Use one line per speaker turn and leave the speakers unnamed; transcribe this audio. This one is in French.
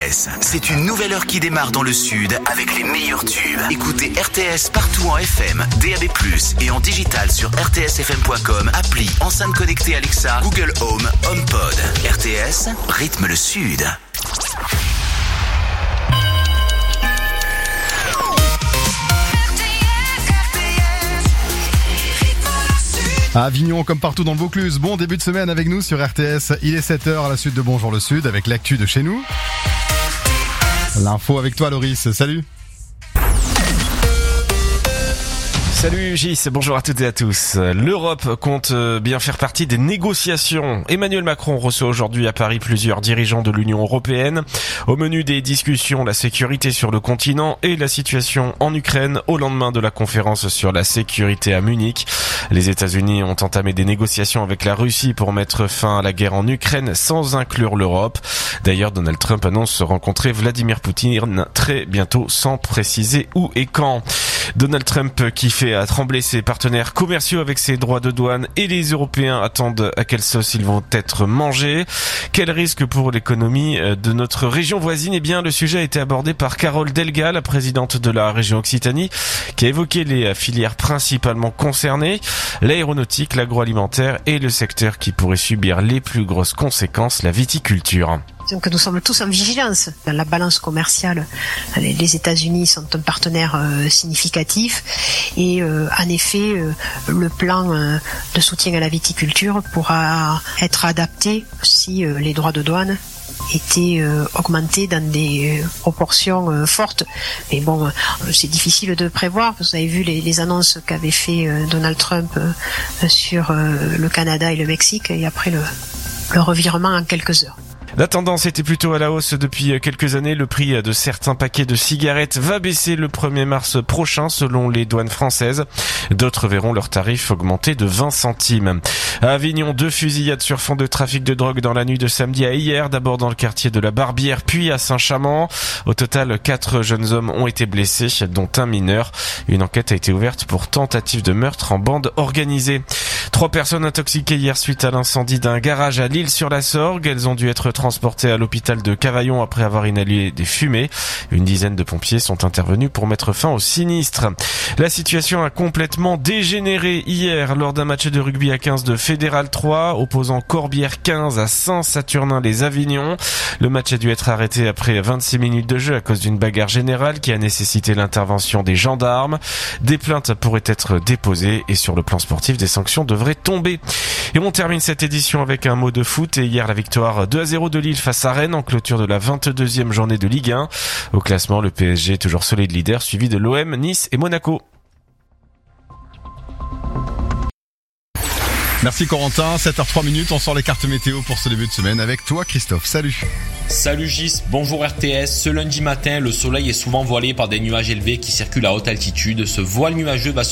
RTS. C'est une nouvelle heure qui démarre dans le sud avec les meilleurs tubes. Écoutez RTS partout en FM, DAB+, et en digital sur rtsfm.com, appli, enceinte connectée Alexa, Google Home, HomePod. RTS, rythme le sud.
À Avignon, comme partout dans le Vaucluse, bon début de semaine avec nous sur RTS. Il est 7h à la suite de Bonjour le Sud avec l'actu de chez nous. L'info avec toi Loris, salut.
Salut Gis, bonjour à toutes et à tous. L'Europe compte bien faire partie des négociations. Emmanuel Macron reçoit aujourd'hui à Paris plusieurs dirigeants de l'Union européenne. Au menu des discussions, la sécurité sur le continent et la situation en Ukraine au lendemain de la conférence sur la sécurité à Munich. Les États-Unis ont entamé des négociations avec la Russie pour mettre fin à la guerre en Ukraine sans inclure l'Europe. D'ailleurs, Donald Trump annonce rencontrer Vladimir Poutine très bientôt sans préciser où et quand. Donald Trump qui fait trembler ses partenaires commerciaux avec ses droits de douane et les Européens attendent à quelle sauce ils vont être mangés. Quel risque pour l'économie de notre région voisine? Eh bien, le sujet a été abordé par Carole Delga, la présidente de la région Occitanie, qui a évoqué les filières principalement concernées, l'aéronautique, l'agroalimentaire et le secteur qui pourrait subir les plus grosses conséquences, la viticulture.
Donc nous sommes tous en vigilance. Dans la balance commerciale, les États-Unis sont un partenaire significatif et en effet, le plan de soutien à la viticulture pourra être adapté si les droits de douane étaient augmentés dans des proportions fortes. Mais bon, c'est difficile de prévoir. Vous avez vu les annonces qu'avait fait Donald Trump sur le Canada et le Mexique et après le revirement en quelques heures.
La tendance était plutôt à la hausse depuis quelques années. Le prix de certains paquets de cigarettes va baisser le 1er mars prochain selon les douanes françaises. D'autres verront leurs tarifs augmenter de 20 centimes. À Avignon, 2 fusillades sur fond de trafic de drogue dans la nuit de samedi à hier. D'abord dans le quartier de la Barbière, puis à Saint-Chamond. Au total, 4 jeunes hommes ont été blessés, dont un mineur. Une enquête a été ouverte pour tentative de meurtre en bande organisée. 3 personnes intoxiquées hier suite à l'incendie d'un garage à L'Isle-sur-la-Sorgue. Elles ont dû être transportées à l'hôpital de Cavaillon après avoir inhalé des fumées. Une dizaine de pompiers sont intervenus pour mettre fin au sinistre. La situation a complètement dégénéré hier lors d'un match de rugby à 15 de Fédéral 3, opposant Corbière 15 à Saint-Saturnin-les-Avignon. Le match a dû être arrêté après 26 minutes de jeu à cause d'une bagarre générale qui a nécessité l'intervention des gendarmes. Des plaintes pourraient être déposées et sur le plan sportif, des sanctions devraient tomber. Et on termine cette édition avec un mot de foot et hier la victoire 2-0 de Lille face à Rennes en clôture de la 22e journée de Ligue 1. Au classement, le PSG est toujours solide leader suivi de l'OM, Nice et Monaco.
Merci Corentin, 7h03, on sort les cartes météo pour ce début de semaine avec toi Christophe, salut.
Salut Gis, bonjour RTS. Ce lundi matin, le soleil est souvent voilé par des nuages élevés qui circulent à haute altitude. Ce voile nuageux va